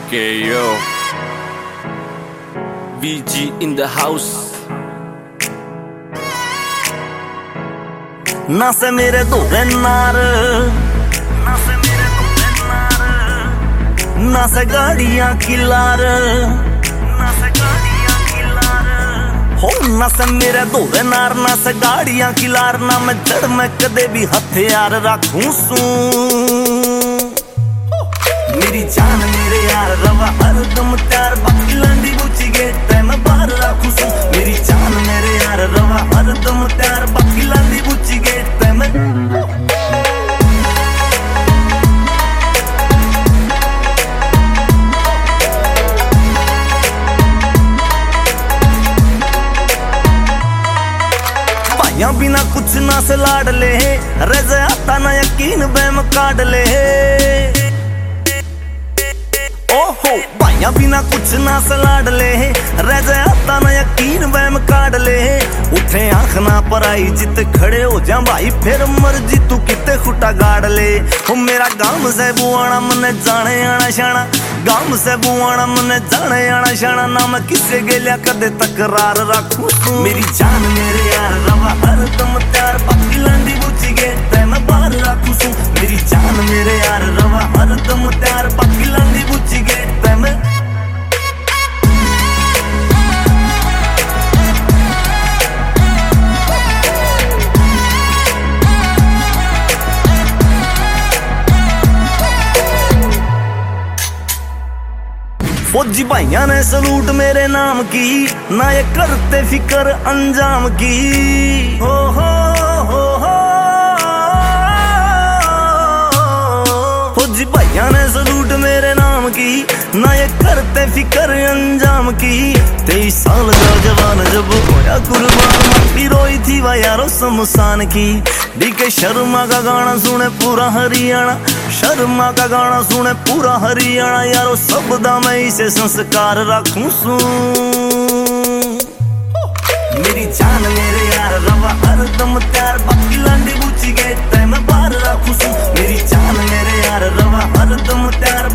Okay, yo. VG in the house. ना से मेरे दोरे नार, ना से मेरे दोरे नार, ना से गाड़ियां की लार, ना से गाड़ियां की लार हो, ना से मेरे दोरे नार, ना से गाड़ियां की लार, ना मैं जड़ में कदे भी हथियार रखूं सू। मेरी जान मेरे यार रवा हरदम त्यार, बाकी लांडी बुची गेट मैं बाहर रखूं सू। मेरी जान मेरे यार रवा हरदम त्यार, बाकी लांडी बुची गेट मैं भाइयों बिना कुछ ना से लाड ले, रज आता ना यकीन बैम काट ले। ओहो भाइयों बिना कुछ ना से लाड ले, रज आता ना यकीन बैम काट ले। उठे आंख ना पर आई जित खड़े हो जा भाई, फिर मर्जी तू किते खुटा गाड़ ले। हो मेरा गांव से बुआना मने जाने आना शाना, गांव से बुआना मने जाने आना शाना, ना मैं किसे गेलिया कदे तकरार रखूं। मेरी जान मेरे यार रवा हरदम त्यार, बाकी लांडी बुची गेट मैं बाहर रखूं सू। मेरी जान मेरे यार रवा हरदम त्यार, बाकी लांडी बुची गेट मैं फौजी भाइया ने सलूट मेरे नाम की, ना ये करते फिकर अंजाम की। हो फौजी भाइया ने सलूट मेरे नाम की, ना ये करते फिकर अंजाम की। 23 साल का जवान जब होया कुर्बान, मट्टी रोई थी वह यारो शमशान की। डीके शर्मा का गाना सुने पूरा हरियाणा, शर्मा का गाना सुने पूरा हरियाणा, यारो सबदा मैं इसे संस्कार रखूं सू। मेरी जान मेरे यार रवा हरदम त्यार, बाकी लांडी बुची गेट मैं बाहर रखूं सू। मेरी जान मेरे यार रवा हरदम त्यार,